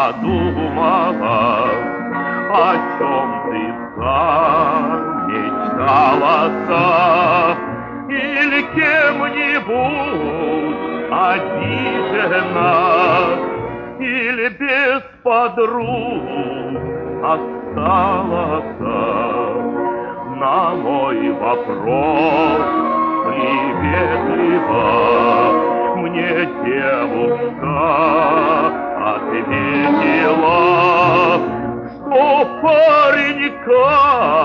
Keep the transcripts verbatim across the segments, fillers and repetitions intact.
подумала, о чем ты замечталась, или кем-нибудь обижена, или без подруг осталась. На мой вопрос приветливо мне девушка ответила, что паренька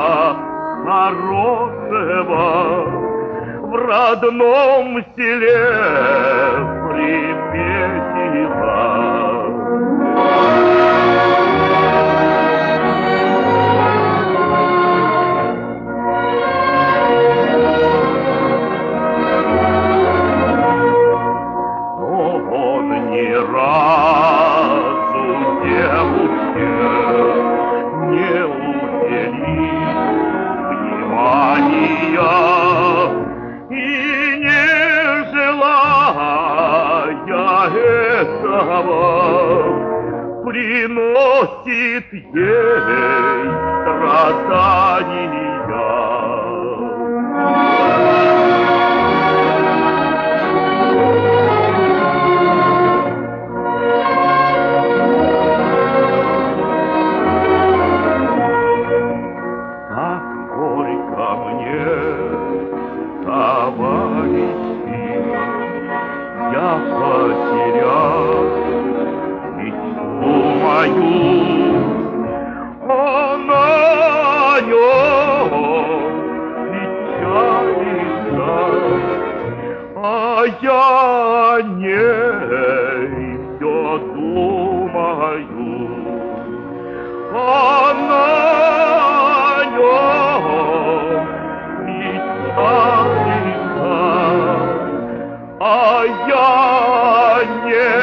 хорошего в родном селе приметила. Ни разу девушке не уделит внимания и, не желая этого, приносит ей страдания. Товарищи, я потерял мечту мою, она печалится, а я о ней все думаю. Она а я не